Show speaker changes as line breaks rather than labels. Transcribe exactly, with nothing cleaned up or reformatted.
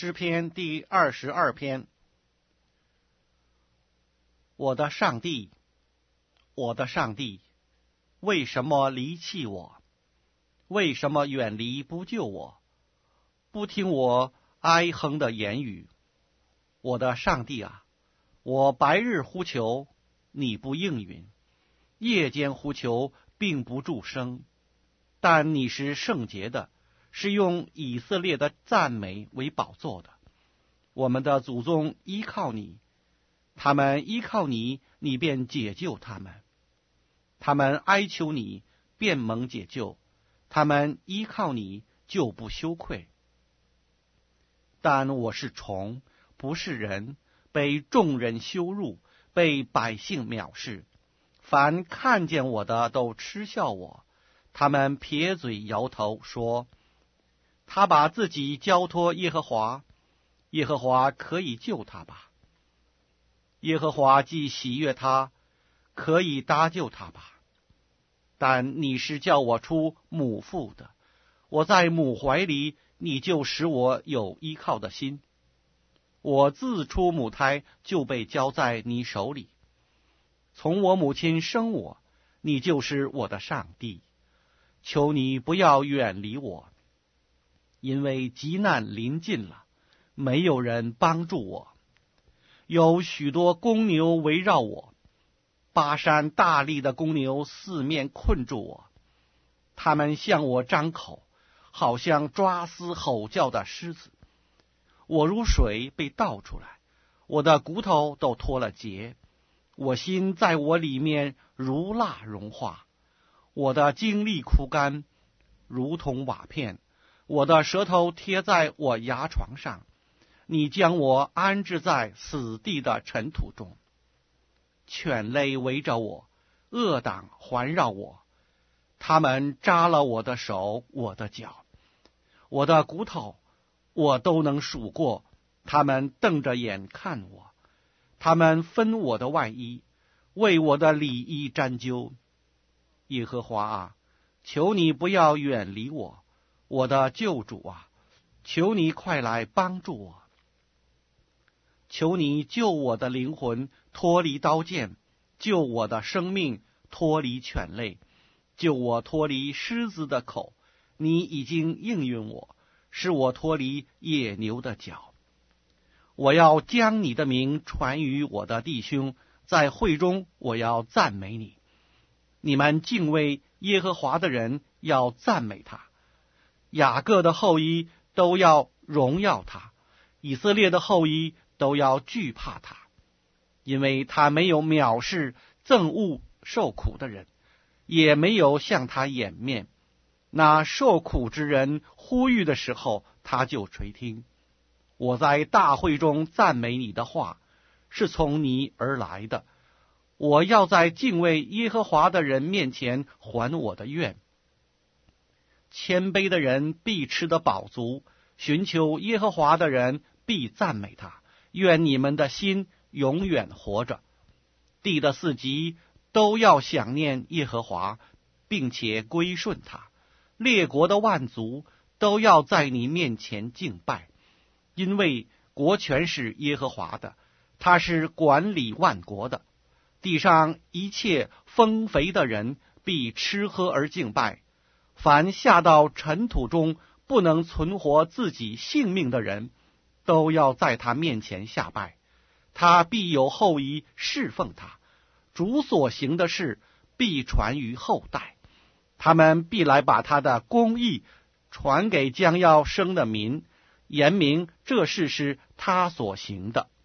诗篇第二十二篇。我的上帝，我的上帝，为什么离弃我？为什么远离不救我？不听我哀哼的言语。我的上帝啊，我白日呼求，你不应允；夜间呼求，并不助声。但你是圣洁的，是用以色列的赞美为宝座的。我们的祖宗依靠你，他们依靠你，你便解救他们；他们哀求你，便蒙解救；他们依靠你，就不羞愧。但我是虫，不是人，被众人羞辱，被百姓藐视。凡看见我的都嗤笑我，他们撇嘴摇头说，他把自己交托耶和华，耶和华可以救他吧？耶和华既喜悦他，可以搭救他吧？但你是叫我出母腹的，我在母怀里，你就使我有依靠的心。我自出母胎就被交在你手里，从我母亲生我，你就是我的上帝。求你不要远离我，因为急难临近了，没有人帮助我。有许多公牛围绕我，巴山大力的公牛四面困住我，他们向我张口，好像抓撕吼叫的狮子。我如水被倒出来，我的骨头都脱了节，我心在我里面如蜡融化，我的精力枯干，如同瓦片，我的舌头贴在我牙床上。你将我安置在死地的尘土中，犬类围着我，恶党环绕我，他们扎了我的手，我的脚，我的骨头我都能数过，他们瞪着眼看我，他们分我的外衣，为我的里衣沾揪。耶和华啊，求你不要远离我，我的救主啊，求你快来帮助我。求你救我的灵魂脱离刀剑，救我的生命脱离犬类，救我脱离狮子的口。你已经应允我，使我脱离野牛的脚。我要将你的名传于我的弟兄，在会中我要赞美你。你们敬畏耶和华的人要赞美他，雅各的后裔都要荣耀他，以色列的后裔都要惧怕他，因为他没有藐视憎恶受苦的人，也没有向他掩面。那受苦之人呼吁的时候，他就垂听。我在大会中赞美你的话，是从你而来的。我要在敬畏耶和华的人面前还我的愿。谦卑的人必吃得饱足，寻求耶和华的人必赞美他。愿你们的心永远活着。地的四极都要想念耶和华，并且归顺他。列国的万族都要在你面前敬拜，因为国权是耶和华的，他是管理万国的。地上一切丰肥的人必吃喝而敬拜，凡下到尘土中不能存活自己性命的人，都要在他面前下拜，他必有后裔侍奉他，主所行的事必传于后代，他们必来把他的公义传给将要生的民，言明这事是他所行的。